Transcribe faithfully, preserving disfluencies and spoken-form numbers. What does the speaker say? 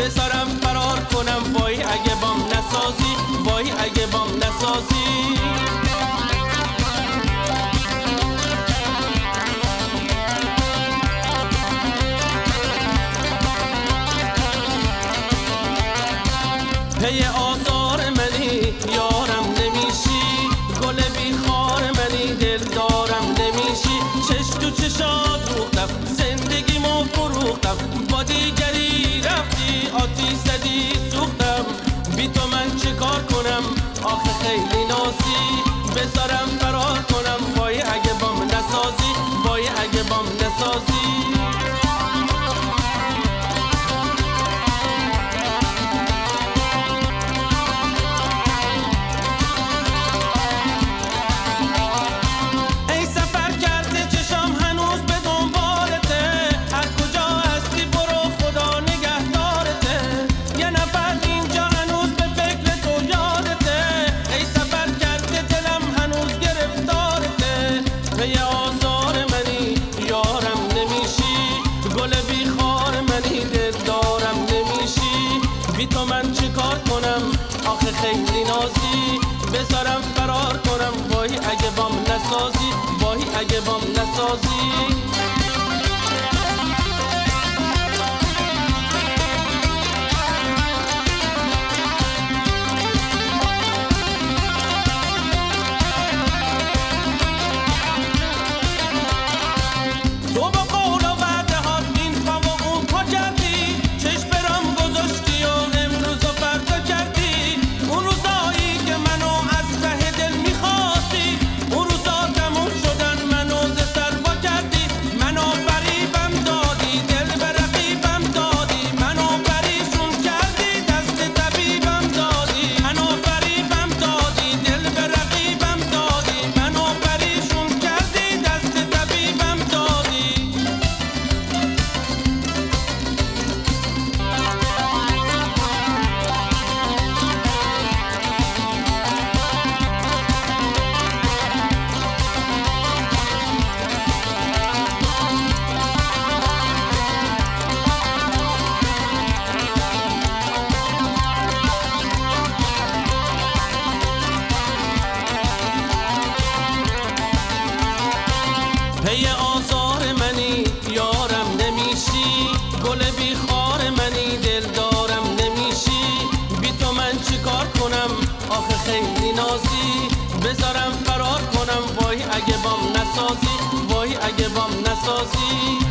بسارم فرار کنم، وای اگه بام نسازی، وای اگه بام نسازی. پی آزار منی یارم نمیشی، گل بیخار منی دل دارم نمیشی. چش تو چشات روختم، زندگیمو فروختم، با دیگری رفتی آتیش زدی سوختم. بی تو من چه کار کنم آخه خیلی نازی، بذارم فرار کنم، وای اگه بام نسازی، وای اگه بام نسازی. بی تو من چی کار کنم آخه خیلی نازی، بذارم فرار کنم، وای اگه بام نسازی، وای اگه بام نسازی. پی آزار منی یارم نمیشی، گل بیخار منی دل دارم نمیشی. بی تو من چی کار کنم آخه خیلی نازی، بذارم فرار کنم، وای اگه بام نسازی، وای اگه بام نسازی.